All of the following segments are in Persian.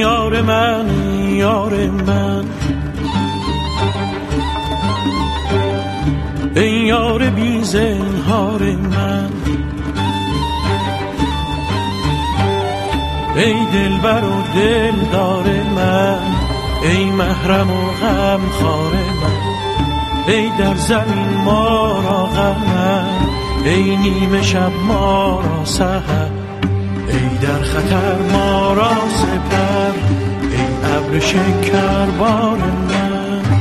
یار من ای یار من، ای یار بی زنهار من، ای دلبر و دلدار من، ای محرم و غمخوار من، ای در زمین ما را قمر، ای نیمه شب ما را سحر، ای در خطر ما را سپر، ای ابر شکربار من.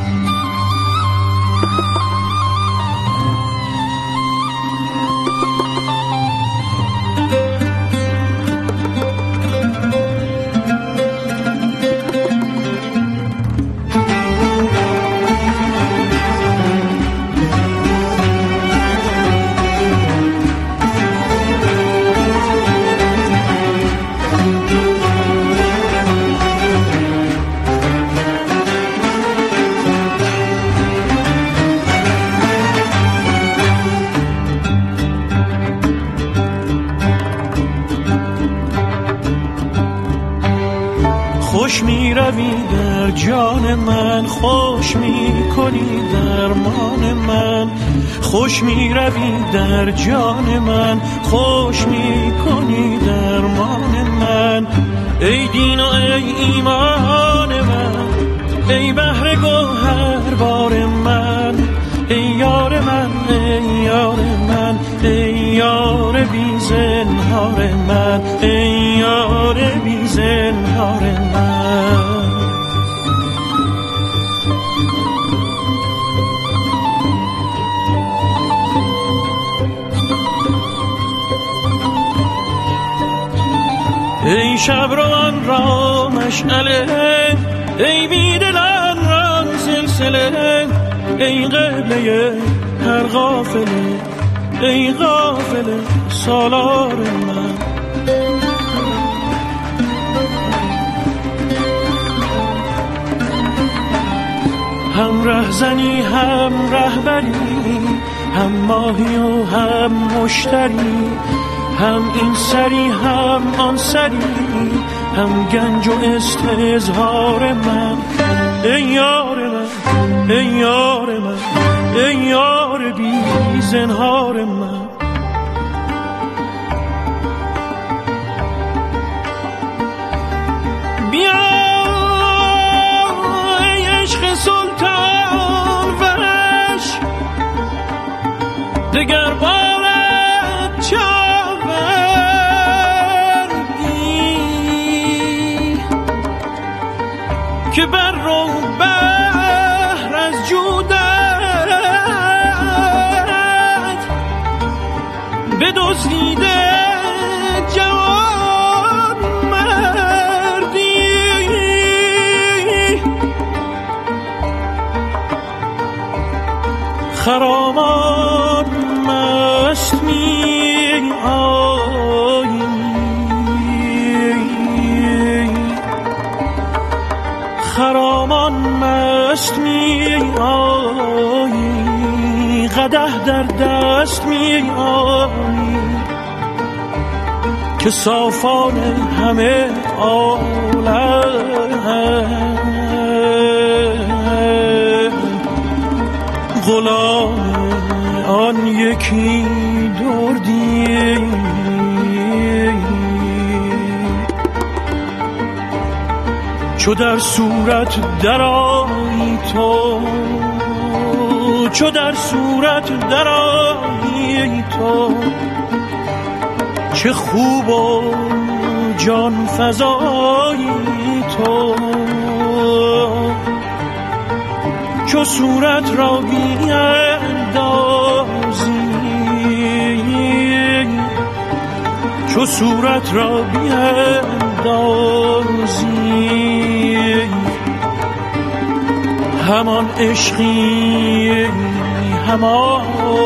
خوش می روی در جان من، خوش می کنی درمان من، خوش می روی در جان من، خوش می کنی درمان من، ای دین و ای ایمان من، ای بحر گوهر بار من، ای یار من ای یار من، ای یار بی زنهار من، ای یار بی زنهار من. ای شب روان را مشعله، ای بیدلان را سلسله، ای قبله هر غافله، ای غافله سالار من. هم رهزنی هم رهبری، هم ماهی و هم مشتری، هم این سری هم آن سری، هم گنج و استظهار من، ای یار من ای یار من، ای یار بی زنهار من. بیا ای عشق سلطان وش، دگر بارت چاوردی که بر رو بحر از جودت بدزدیده جوان مردی. خرامان مست می آیی، خرامان مست می آیی، قدح در دست می آیی که صافان همه عالم غلام آن یکی دردی. چو در صورت درآیی تو، چو در صورت درآیی تو، چه خوب و جان فزایی تو. چو صورت را بیندازی، چو صورت را بیندازی، همان عشقی همان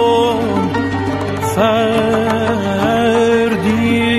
فردی.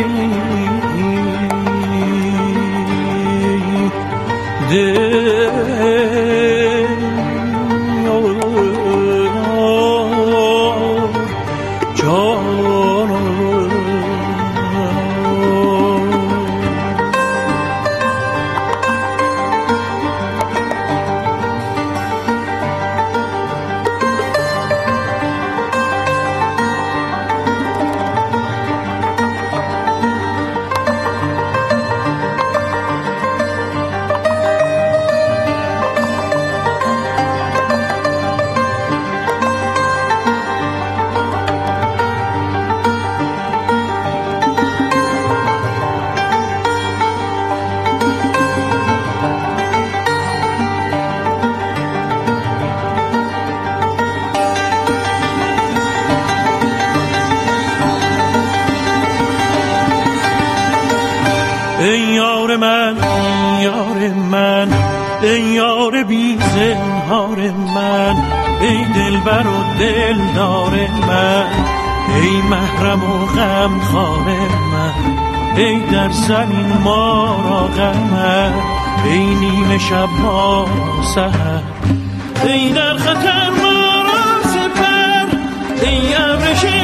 ای یار بی زنهار من، ای دلبر و دلدار من، ای محرم و غمخوار من، ای در زمین ما را غمت، ای نیمه شب ما را سحر، ای در خطر ما را سپر، ای ابر